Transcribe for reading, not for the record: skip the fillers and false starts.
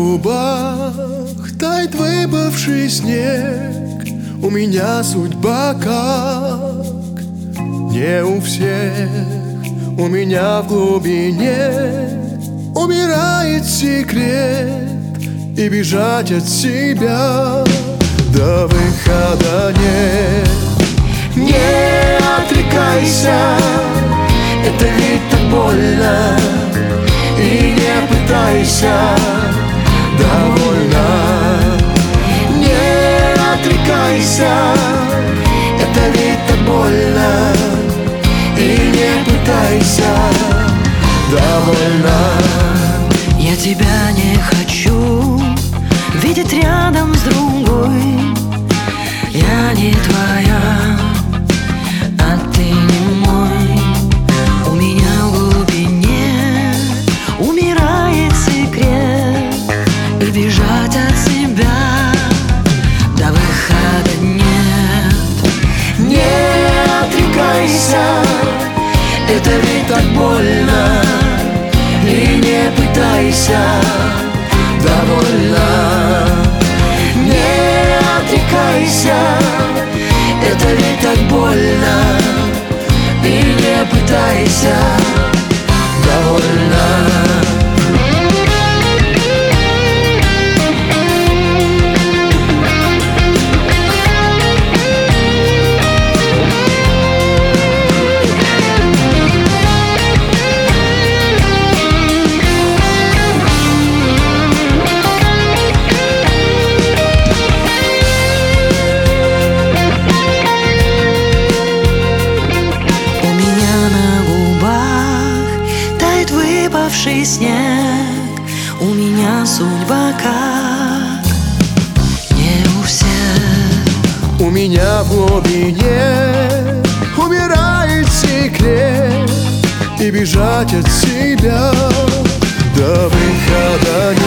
губах тает выпавший снег. У меня судьба как не у всех. У меня в глубине умирает секрет, и бежать от себя до выхода нет. Не отрекайся, это ведь так больно, и не пытайся, довольно. Не отрекайся, это ведь так больно, и не пытайся, довольно. Я тебя не хочу видеть рядом с другой. Я не твоя, а ты не мой. У меня в глубине умирает секрет, и бежать от себя до выхода нет. Не отрекайся, это ведь так больно, и не пытайся, довольно. Не отрекайся, это ведь так больно, и не пытайся, довольно. Выпавший снег, у меня судьба как не у всех. У меня в глубине умирает секрет, и бежать от себя до выхода